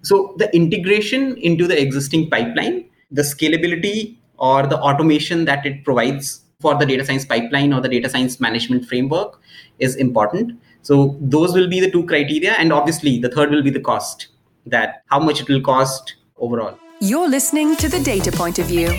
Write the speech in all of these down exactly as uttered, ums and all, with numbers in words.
So the integration into the existing pipeline, the scalability or the automation that it provides for the data science pipeline or the data science management framework is important. So those will be the two criteria. And obviously the third will be the cost, that how much it will cost overall. You're listening to The Data Point of View,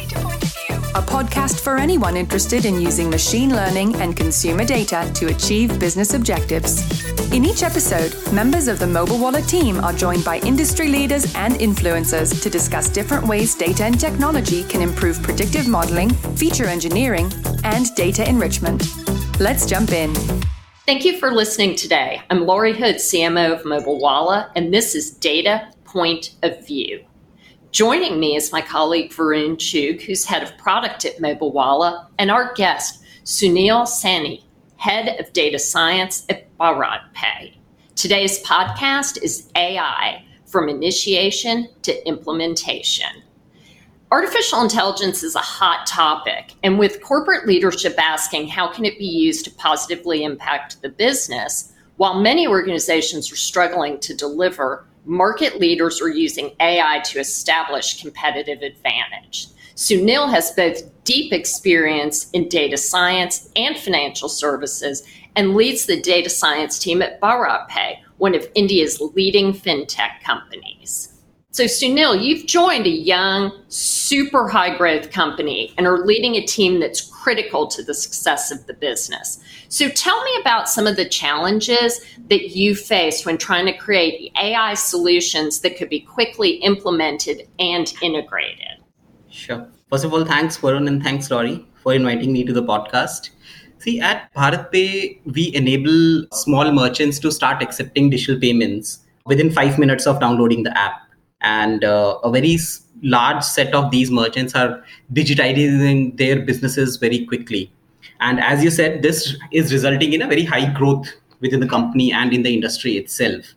a podcast for anyone interested in using machine learning and consumer data to achieve business objectives. In each episode, members of the Mobile Wallet team are joined by industry leaders and influencers to discuss different ways data and technology can improve predictive modeling, feature engineering, and data enrichment. Let's jump in. Thank you for listening today. I'm Laurie Hood, C M O of Mobile Wallet, and this is Data Point of View. Joining me is my colleague Varun Chugh, who's head of product at Mobile Wallet, and our guest, Sunil Sani, head of data science at BharatPe. Today's podcast is A I, from initiation to implementation. Artificial intelligence is a hot topic, and with corporate leadership asking how can it be used to positively impact the business, while many organizations are struggling to deliver, market leaders are using A I to establish competitive advantage. Sunil has both deep experience in data science and financial services and leads the data science team at BharatPe, one of India's leading fintech companies. So Sunil, you've joined a young, super high growth company and are leading a team that's critical to the success of the business. So tell me about some of the challenges that you faced when trying to create A I solutions that could be quickly implemented and integrated. Sure. First of all, thanks, Varun, and thanks, Laurie, for inviting me to the podcast. See, at BharatPe, we enable small merchants to start accepting digital payments within five minutes of downloading the app. And uh, a very large set of these merchants are digitizing their businesses very quickly. And as you said, this is resulting in a very high growth within the company and in the industry itself.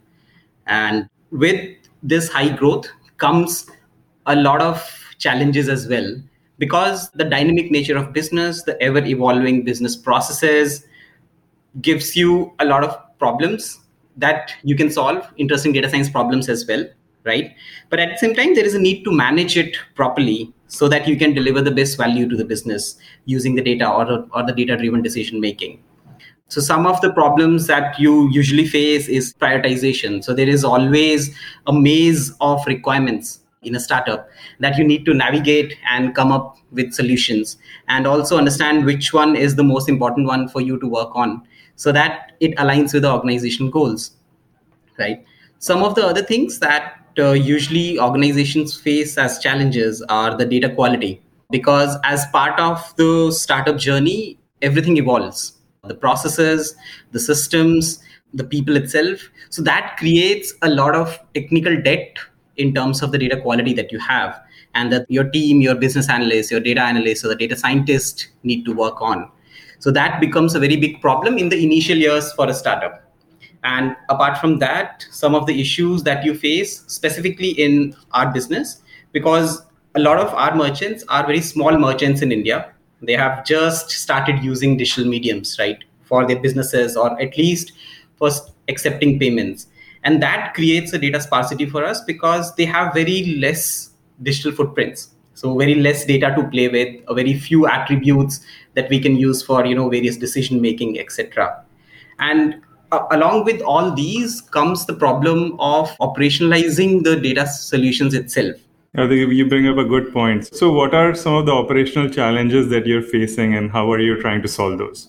And with this high growth comes a lot of challenges as well, because the dynamic nature of business, the ever evolving business processes gives you a lot of problems that you can solve, interesting data science problems as well. Right? But at the same time, there is a need to manage it properly so that you can deliver the best value to the business using the data or, or the data-driven decision making. So some of the problems that you usually face is prioritization. So there is always a maze of requirements in a startup that you need to navigate and come up with solutions, and also understand which one is the most important one for you to work on so that it aligns with the organization goals. Right? Some of the other things that Uh, usually organizations face as challenges are the data quality, because as part of the startup journey, everything evolves. The processes, the systems, the people itself. So that creates a lot of technical debt in terms of the data quality that you have, and that your team, your business analyst, your data analyst, or the data scientist need to work on. So that becomes a very big problem in the initial years for a startup. And apart from that, some of the issues that you face specifically in our business, because a lot of our merchants are very small merchants in India. They have just started using digital mediums, right, for their businesses, or at least for accepting payments. And that creates a data sparsity for us because they have very less digital footprints. So very less data to play with, a very few attributes that we can use for, you know, various decision making, et cetera. And along with all these comes the problem of operationalizing the data solutions itself. I think you bring up a good point. So what are some of the operational challenges that you're facing, and how are you trying to solve those?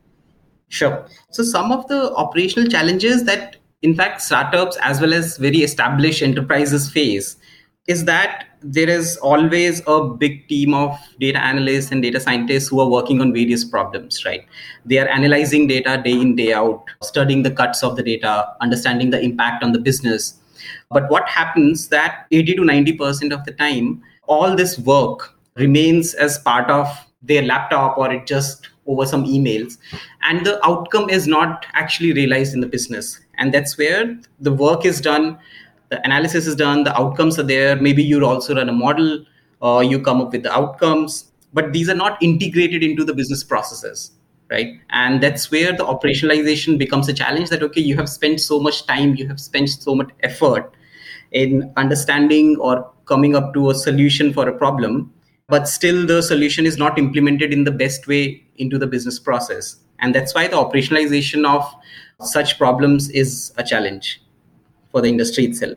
Sure. So some of the operational challenges that, in fact, startups as well as very established enterprises face is that there is always a big team of data analysts and data scientists who are working on various problems, right? They are analyzing data day in, day out, studying the cuts of the data, understanding the impact on the business. But what happens that eighty to ninety percent of the time, all this work remains as part of their laptop, or it just over some emails, and the outcome is not actually realized in the business. And that's where the work is done. The analysis is done, the outcomes are there. Maybe you also run a model, or you come up with the outcomes, but these are not integrated into the business processes, right? And that's where the operationalization becomes a challenge, that, okay, you have spent so much time, you have spent so much effort in understanding or coming up to a solution for a problem, but still the solution is not implemented in the best way into the business process. And that's why the operationalization of such problems is a challenge for the industry itself.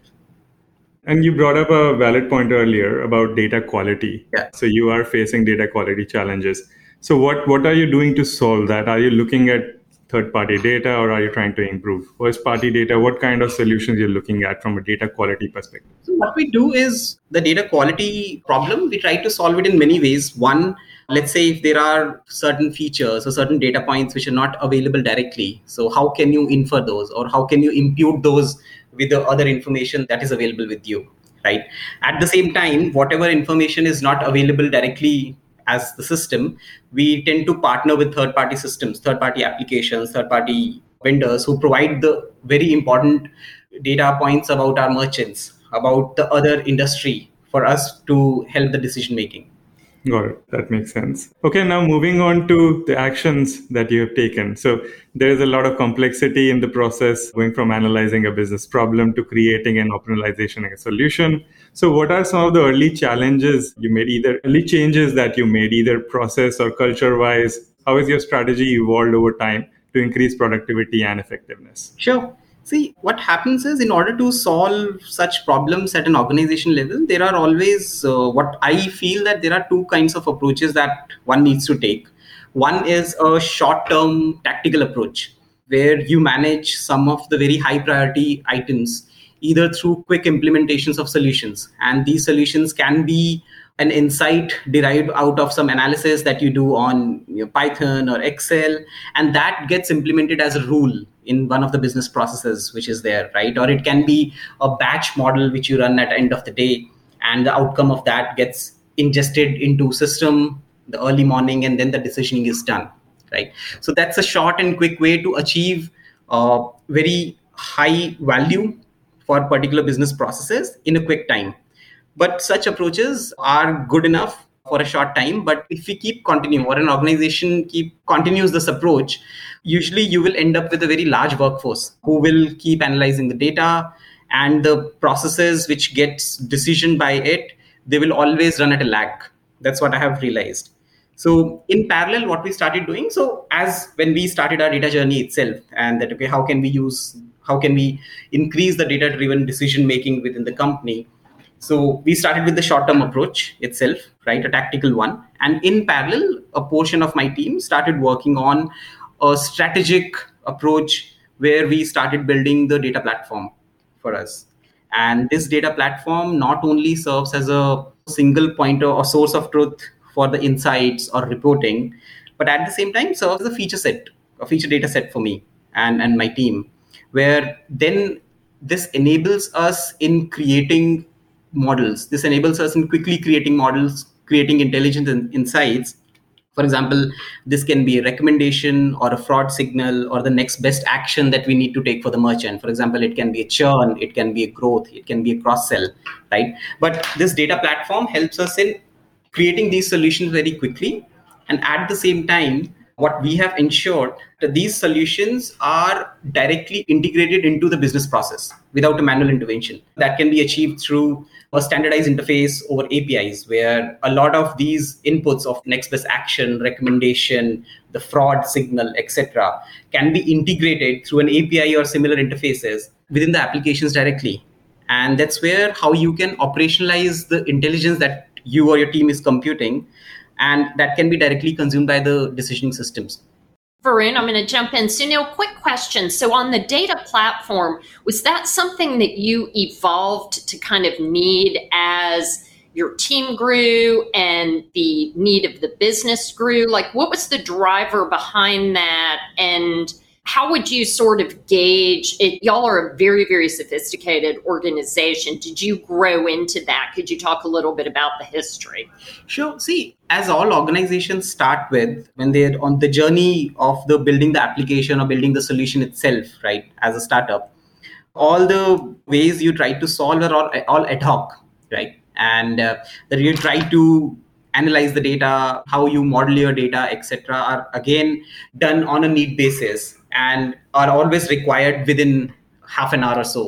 And you brought up a valid point earlier about data quality. Yeah. So you are facing data quality challenges. So what, what are you doing to solve that? Are you looking at third-party data, or are you trying to improve first-party data? What kind of solutions you're looking at from a data quality perspective? So what we do is the data quality problem, we try to solve it in many ways. One, let's say if there are certain features or certain data points which are not available directly, so how can you infer those, or how can you impute those with the other information that is available with you, right? At the same time, whatever information is not available directly as the system, we tend to partner with third-party systems, third-party applications, third-party vendors who provide the very important data points about our merchants, about the other industry, for us to help the decision-making. Got it. That makes sense. Okay, now moving on to the actions that you have taken. So there is a lot of complexity in the process, going from analyzing a business problem to creating an operationalization and a solution. So what are some of the early challenges you made, either early changes that you made, either process or culture-wise? How has your strategy evolved over time to increase productivity and effectiveness? Sure. See, what happens is, in order to solve such problems at an organization level, there are always uh, what I feel that there are two kinds of approaches that one needs to take. One is a short-term tactical approach, where you manage some of the very high priority items, either through quick implementations of solutions. And these solutions can be an insight derived out of some analysis that you do on you know, Python or Excel, and that gets implemented as a rule in one of the business processes which is there, right? Or it can be a batch model which you run at the end of the day, and the outcome of that gets ingested into system the early morning, and then the decisioning is done, right? So that's a short and quick way to achieve uh, very high value for particular business processes in a quick time. But such approaches are good enough for a short time. But if we keep continuing, or an organization keep continues this approach, usually you will end up with a very large workforce who will keep analyzing the data, and the processes which gets decisioned by it, they will always run at a lag. That's what I have realized. So in parallel, what we started doing, so as when we started our data journey itself, and that, okay, how can we use, how can we increase the data-driven decision making within the company? So we started with the short-term approach itself, right, a tactical one. And in parallel, a portion of my team started working on a strategic approach where we started building the data platform for us. And this data platform not only serves as a single pointer or source of truth for the insights or reporting, but at the same time serves as a feature set, a feature data set for me and, and my team, where then this enables us in creating models. This enables us in quickly creating models, creating intelligent in- insights. For example, this can be a recommendation or a fraud signal or the next best action that we need to take for the merchant. For example, it can be a churn, it can be a growth, it can be a cross-sell, right? But this data platform helps us in creating these solutions very quickly. And at the same time, what we have ensured that these solutions are directly integrated into the business process without a manual intervention. That can be achieved through a standardized interface over A P Is, where a lot of these inputs of next best action, recommendation, the fraud signal, et cetera, can be integrated through an A P I or similar interfaces within the applications directly. And that's where how you can operationalize the intelligence that you or your team is computing, and that can be directly consumed by the decisioning systems. Varun, I'm going to jump in. Sunil, quick question. So on the data platform, was that something that you evolved to kind of need as your team grew and the need of the business grew? Like, what was the driver behind that? And how would you sort of gauge it? Y'all are a very, very sophisticated organization. Did you grow into that? Could you talk a little bit about the history? Sure. See, as all organizations start with, when they're on the journey of the building the application or building the solution itself, right, as a startup, all the ways you try to solve are all, all ad hoc, right? And uh, that you try to analyze the data, how you model your data, et cetera, are again done on a need basis and are always required within half an hour or so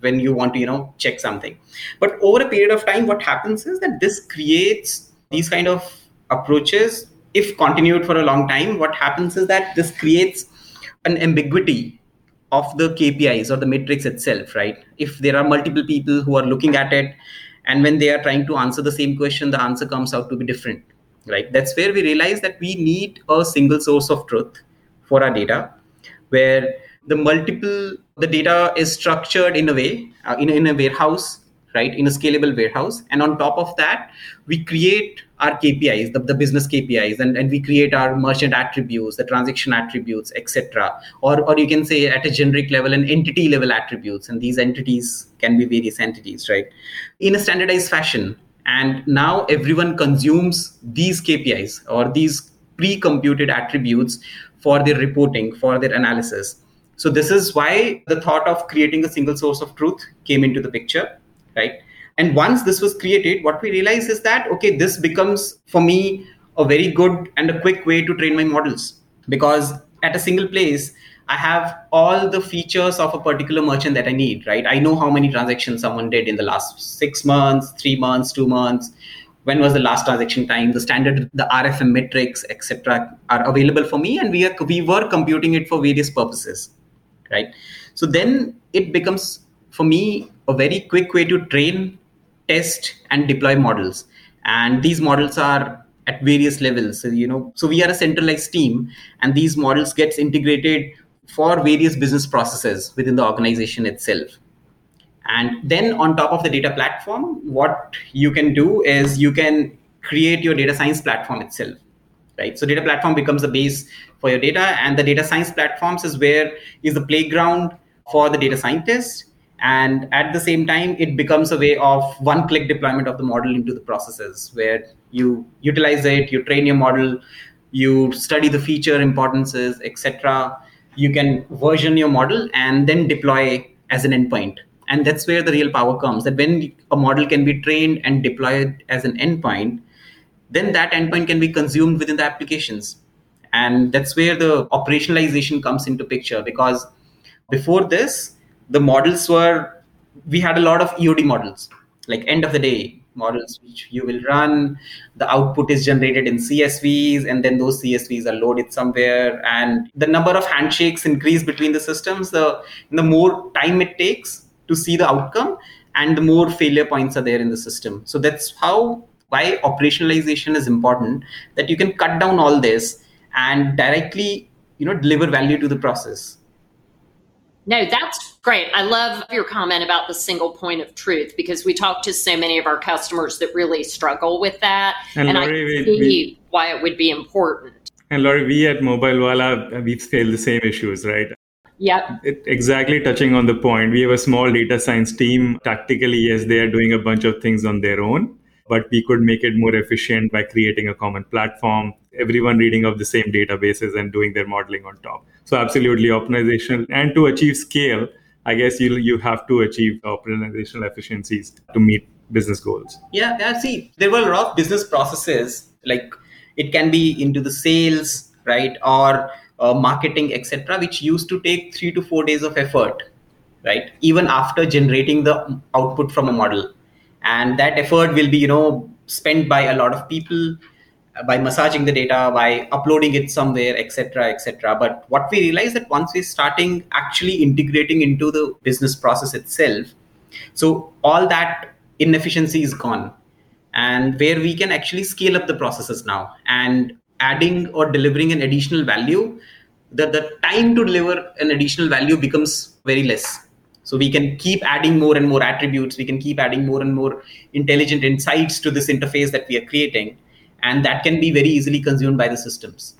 when you want to, you know, check something. But over a period of time, what happens is that this creates these kind of approaches. If continued for a long time, what happens is that this creates an ambiguity of the K P Is or the metrics itself, right? If there are multiple people who are looking at it, and when they are trying to answer the same question, the answer comes out to be different, right? That's where we realize that we need a single source of truth for our data, where the multiple, the data is structured in a way, uh, in, in a warehouse, right? In a scalable warehouse. And on top of that, we create our K P Is, the, the business K P Is, and, and we create our merchant attributes, the transaction attributes, et cetera. Or, or you can say at a generic level, an entity level attributes. And these entities can be various entities, right? In a standardized fashion. And now everyone consumes these K P Is or these pre-computed attributes for their reporting, for their analysis. So this is why the thought of creating a single source of truth came into the picture, right? And once this was created, what we realized is that, okay, this becomes for me a very good and a quick way to train my models, because at a single place, I have all the features of a particular merchant that I need, right? I know how many transactions someone did in the last six months, three months, two months. When was the last transaction time? The standard, the R F M metrics, et cetera, are available for me, and we are we were computing it for various purposes, right? So then it becomes for me a very quick way to train, test, and deploy models. And these models are at various levels. So, you know, so we are a centralized team, and these models gets integrated for various business processes within the organization itself. And then on top of the data platform, what you can do is you can create your data science platform itself, right? So data platform becomes the base for your data, and the data science platforms is where is the playground for the data scientist. And at the same time, it becomes a way of one-click deployment of the model into the processes, where you utilize it, you train your model, you study the feature importances, et cetera. You can version your model and then deploy as an endpoint. And that's where the real power comes, that when a model can be trained and deployed as an endpoint, then that endpoint can be consumed within the applications. And that's where the operationalization comes into picture, because before this, the models were, we had a lot of E O D models, like end of the day models, which you will run. The output is generated in C S Vs, and then those C S Vs are loaded somewhere. And the number of handshakes increase between the systems, the, the more time it takes to see the outcome, and the more failure points are there in the system. So that's how, why operationalization is important, that you can cut down all this and directly, you know, deliver value to the process. No, that's great. I love your comment about the single point of truth, because we talk to so many of our customers that really struggle with that. And, and Laurie, I can see we, why it would be important. And Laurie, we at Mobilewala, we've scaled the same issues, right? Yep. It, exactly touching on the point. We have a small data science team. Tactically, yes, they are doing a bunch of things on their own, but we could make it more efficient by creating a common platform, everyone reading off the same databases and doing their modeling on top. So absolutely optimization. And to achieve scale, I guess you you have to achieve organizational efficiencies to meet business goals. Yeah, yeah. See, there were a lot of business processes, like it can be into the sales, right, or uh, marketing, et cetera, which used to take three to four days of effort, right, even after generating the output from a model. And that effort will be, you know, spent by a lot of people, by massaging the data, by uploading it somewhere, et cetera, et cetera. But what we realized that once we're starting actually integrating into the business process itself, so all that inefficiency is gone, and where we can actually scale up the processes now, and adding or delivering an additional value, the, the time to deliver an additional value becomes very less. So we can keep adding more and more attributes. We can keep adding more and more intelligent insights to this interface that we are creating. And that can be very easily consumed by the systems.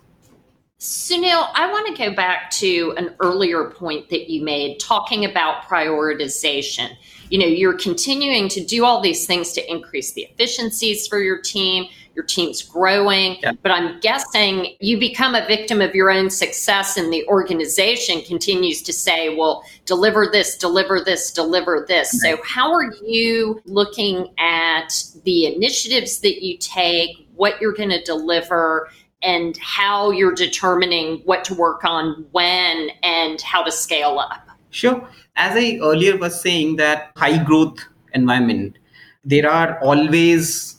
Sunil, I want to go back to an earlier point that you made, talking about prioritization. You know, you're continuing to do all these things to increase the efficiencies for your team. Your team's growing, yeah. But I'm guessing you become a victim of your own success, and the organization continues to say, well, deliver this, deliver this, deliver this. So how are you looking at the initiatives that you take, what you're going to deliver, and how you're determining what to work on when and how to scale up? Sure. As I earlier was saying, that high growth environment, there are always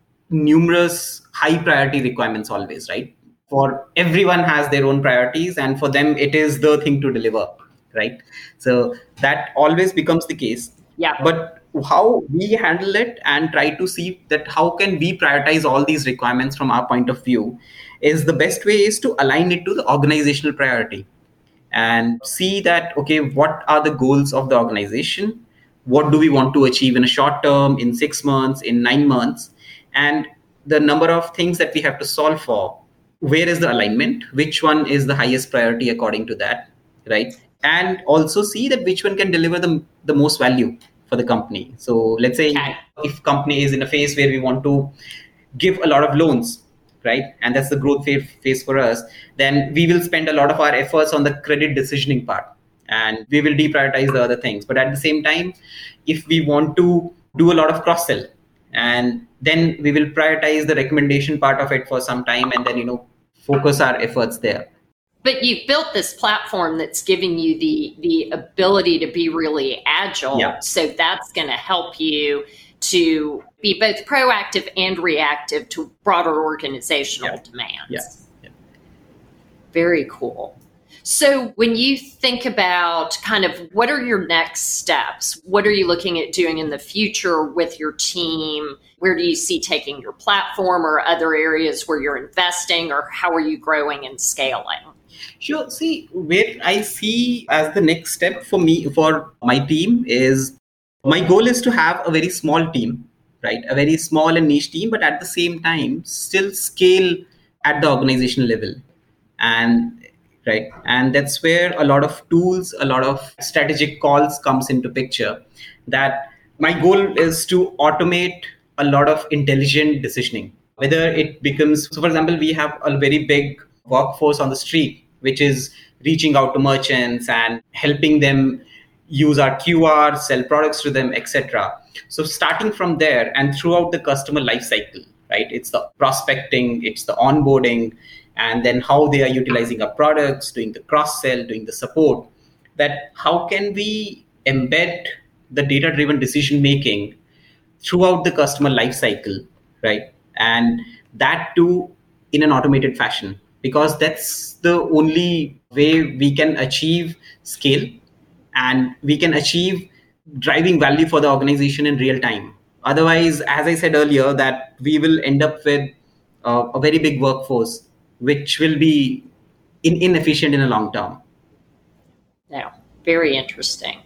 numerous high priority requirements always, right? For everyone has their own priorities, and for them it is the thing to deliver, right? So that always becomes the case. Yeah. But how we handle it and try to see that how can we prioritize all these requirements from our point of view is the best way is to align it to the organizational priority and see that, okay, what are the goals of the organization? What do we want to achieve in a short term, in six months, in nine months? And the number of things that we have to solve for, where is the alignment? Which one is the highest priority according to that, right? And also see that which one can deliver the, the most value for the company. So let's say Okay. if company is in a phase where we want to give a lot of loans, right? And that's the growth phase for us, then we will spend a lot of our efforts on the credit decisioning part and we will deprioritize the other things. But at the same time, if we want to do a lot of cross sell, and then we will prioritize the recommendation part of it for some time and then, you know, focus our efforts there. But you've built this platform that's giving you the the ability to be really agile. Yeah. So that's going to help you to be both proactive and reactive to broader organizational Yeah. demands. Yeah. Yeah. Very cool. So when you think about kind of what are your next steps, what are you looking at doing in the future with your team? Where do you see taking your platform or other areas where you're investing, or how are you growing and scaling? Sure. See, where I see as the next step for me, for my team is, my goal is to have a very small team, right? A very small and niche team, but at the same time, still scale at the organizational level. And right. And that's where a lot of tools, a lot of strategic calls comes into picture. That my goal is to automate a lot of intelligent decisioning, whether it becomes, so for example, we have a very big workforce on the street, which is reaching out to merchants and helping them use our Q R, sell products to them, et cetera. So starting from there and throughout the customer life cycle, right? It's the prospecting, it's the onboarding, and then how they are utilizing our products, doing the cross-sell, doing the support, that how can we embed the data-driven decision-making throughout the customer life cycle, right? And that too in an automated fashion, because that's the only way we can achieve scale and we can achieve driving value for the organization in real time. Otherwise, as I said earlier, that we will end up with uh, a very big workforce, which will be in, inefficient in the long term. Yeah, very interesting.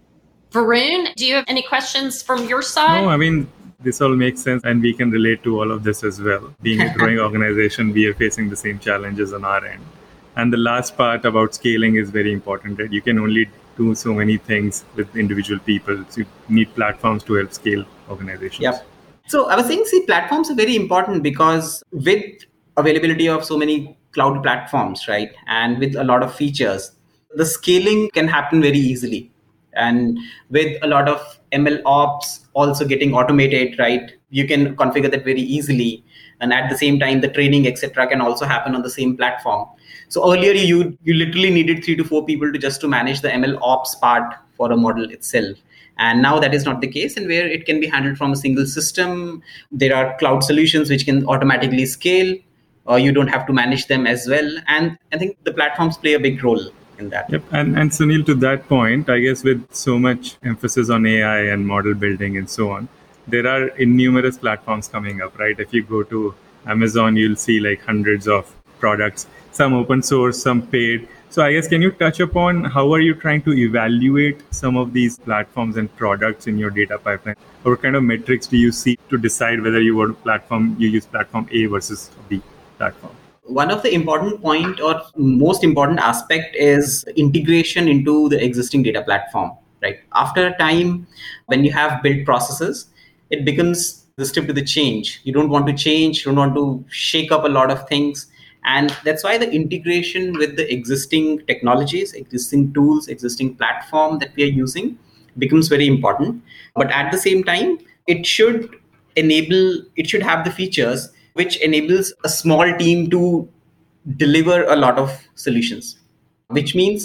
Varun, do you have any questions from your side? No, I mean, this all makes sense and we can relate to all of this as well. Being a growing organization, we are facing the same challenges on our end. And the last part about scaling is very important, right? You can only do so many things with individual people. So you need platforms to help scale organizations. Yep. So I was saying, see, platforms are very important because with availability of so many cloud platforms, right? And with a lot of features, the scaling can happen very easily. And with a lot of M L ops also getting automated, right? You can configure that very easily. And at the same time, the training, et cetera, can also happen on the same platform. So earlier, you you literally needed three to four people to just to manage the M L ops part for a model itself. And now that is not the case, and where it can be handled from a single system. There are cloud solutions which can automatically scale. Or you don't have to manage them as well. And I think the platforms play a big role in that. Yep. And, and Sunil, to that point, I guess with so much emphasis on A I and model building and so on, there are innumerous platforms coming up, right? If you go to Amazon, you'll see like hundreds of products, some open source, some paid. So I guess, can you touch upon how are you trying to evaluate some of these platforms and products in your data pipeline? Or what kind of metrics do you see to decide whether you want platform, you use platform A versus B platform? One of the important point or most important aspect is integration into the existing data platform, right? After a time, when you have built processes, it becomes resistive to the change. You don't want to change, you don't want to shake up a lot of things. And that's why the integration with the existing technologies, existing tools, existing platform that we are using becomes very important. But at the same time, it should enable, it should have the features which enables a small team to deliver a lot of solutions, which means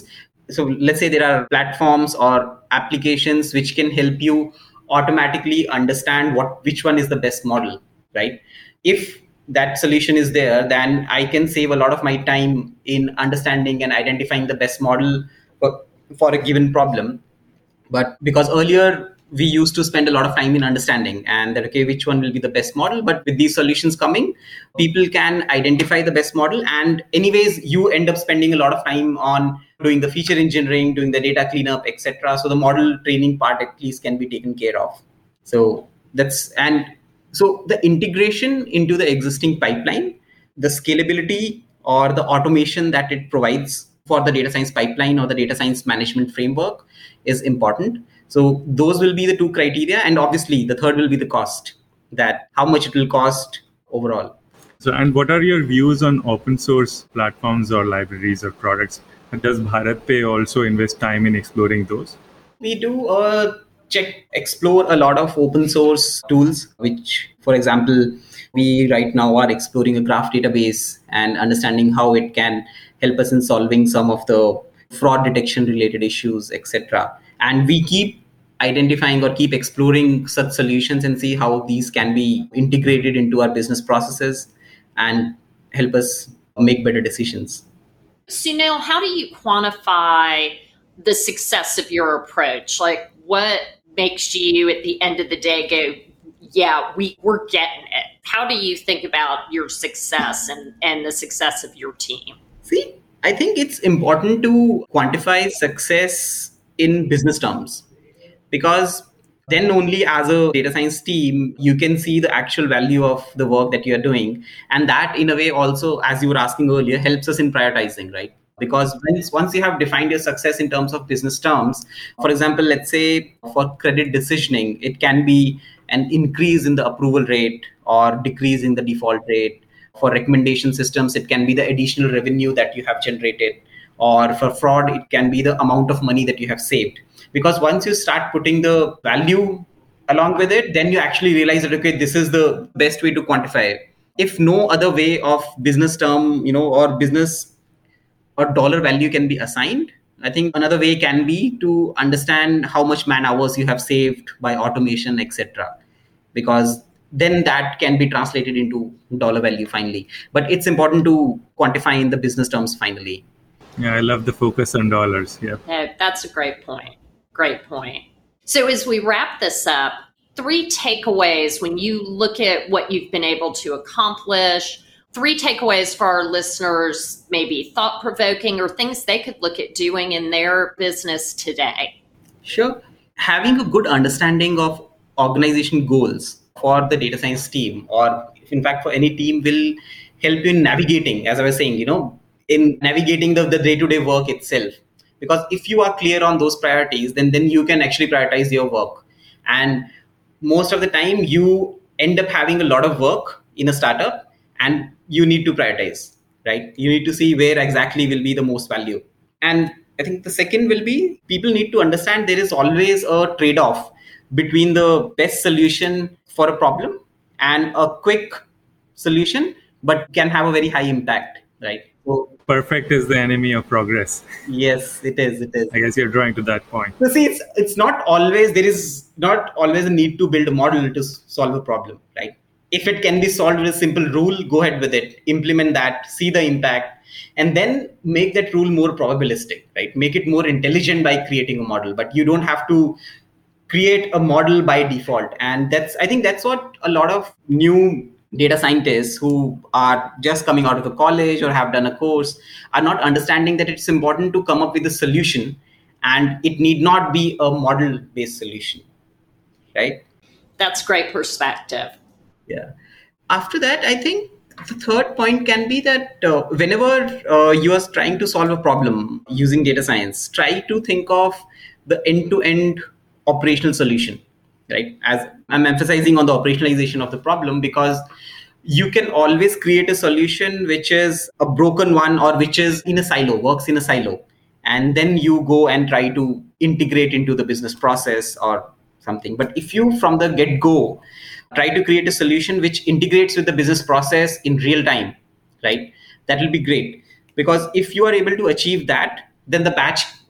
So let's say there are platforms or applications which can help you automatically understand what which one is the best model, right? If that solution is there, then I can save a lot of my time in understanding and identifying the best model for, for a given problem. But because earlier we used to spend a lot of time in understanding and that, okay, which one will be the best model. But with these solutions coming, people can identify the best model. And anyways, you end up spending a lot of time on doing the feature engineering, doing the data cleanup, et cetera. So the model training part at least can be taken care of. So that's, and so the integration into the existing pipeline, the scalability or the automation that it provides for the data science pipeline or the data science management framework is important. So those will be the two criteria. And obviously the third will be the cost, that how much it will cost overall. So, and what are your views on open source platforms or libraries or products? Does BharatPe also invest time in exploring those? We do uh, check, explore a lot of open source tools, which, for example, we right now are exploring a graph database and understanding how it can help us in solving some of the fraud detection related issues, et cetera. And we keep identifying or keep exploring such solutions and see how these can be integrated into our business processes and help us make better decisions. Sunil, how do you quantify the success of your approach? Like, what makes you at the end of the day go, yeah, we, we're getting it? How do you think about your success and, and the success of your team? See, I think it's important to quantify success in business terms, because then only as a data science team, you can see the actual value of the work that you're doing. And that in a way also, as you were asking earlier, helps us in prioritizing, right? Because once, once you have defined your success in terms of business terms, for example, let's say for credit decisioning, it can be an increase in the approval rate or decrease in the default rate. For recommendation systems, it can be the additional revenue that you have generated. Or for fraud, it can be the amount of money that you have saved. Because once you start putting the value along with it, then you actually realize that, okay, this is the best way to quantify it. If no other way of business term, you know, or business or dollar value can be assigned, I think another way can be to understand how much man hours you have saved by automation, et cetera. Because then that can be translated into dollar value finally. But it's important to quantify in the business terms finally. Yeah, I love the focus on dollars. Yeah. yeah, that's a great point. Great point. So as we wrap this up, three takeaways when you look at what you've been able to accomplish, three takeaways for our listeners, maybe thought-provoking or things they could look at doing in their business today. Sure. Having a good understanding of organization goals for the data science team, or in fact for any team, will help you in navigating, as I was saying, you know, in navigating the, the day-to-day work itself. Because if you are clear on those priorities, then, then you can actually prioritize your work. And most of the time you end up having a lot of work in a startup and you need to prioritize, right? You need to see where exactly will be the most value. And I think the second will be, people need to understand there is always a trade-off between the best solution for a problem and a quick solution, but can have a very high impact, right? So, perfect is the enemy of progress. Yes, it is. It is. I guess you're drawing to that point. So see, it's it's not always, there is not always a need to build a model to solve a problem, right? If it can be solved with a simple rule, go ahead with it, implement that, see the impact, and then make that rule more probabilistic, right? Make it more intelligent by creating a model, but you don't have to create a model by default. And that's, I think that's what a lot of new data scientists who are just coming out of the college or have done a course are not understanding that it's important to come up with a solution and it need not be a model-based solution, right? That's great perspective. Yeah. After that, I think the third point can be that uh, whenever uh, you are trying to solve a problem using data science, try to think of the end-to-end operational solution, right? As I'm emphasizing on the operationalization of the problem, because you can always create a solution which is a broken one or which is in a silo, works in a silo. And then you go and try to integrate into the business process or something. But if you, from the get-go, try to create a solution which integrates with the business process in real time, right? That will be great. Because if you are able to achieve that, then the batch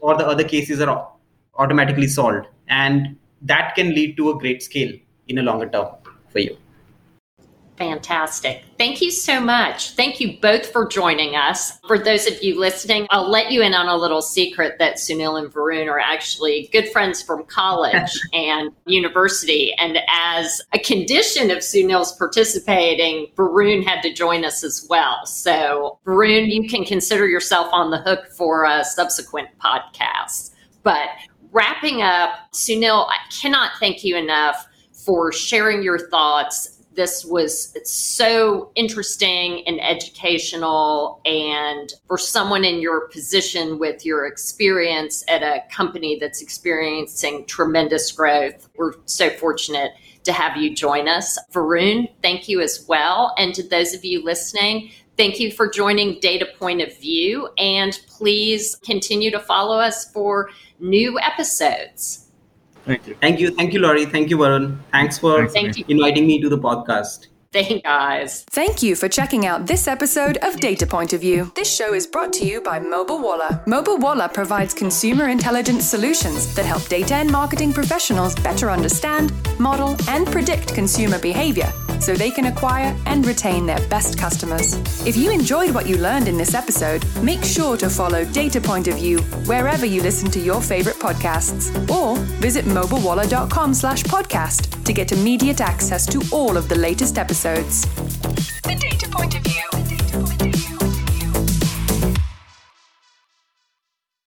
or the other cases are automatically solved. And that can lead to a great scale in a longer term for you. Fantastic. Thank you so much. Thank you both for joining us. For those of you listening, I'll let you in on a little secret that Sunil and Varun are actually good friends from college and university. And as a condition of Sunil's participating, Varun had to join us as well. So Varun, you can consider yourself on the hook for a subsequent podcast. But wrapping up, Sunil, I cannot thank you enough for sharing your thoughts. This was so interesting and educational. And for someone in your position with your experience at a company that's experiencing tremendous growth, we're so fortunate to have you join us. Varun, thank you as well. And to those of you listening, thank you for joining Data Point of View. And please continue to follow us for new episodes. Thank you. Thank you. Thank you, Laurie. Thank you, Varun. Thanks for Thank you. inviting me to the podcast. Thank you, guys. Thank you for checking out this episode of Data Point of View. This show is brought to you by Mobile Wallah. Mobile Wallah provides consumer intelligence solutions that help data and marketing professionals better understand, model, and predict consumer behavior so they can acquire and retain their best customers. If you enjoyed what you learned in this episode, make sure to follow Data Point of View wherever you listen to your favorite podcasts, or visit mobilewallah.com slash podcast to get immediate access to all of the latest episodes. The Data Point of View.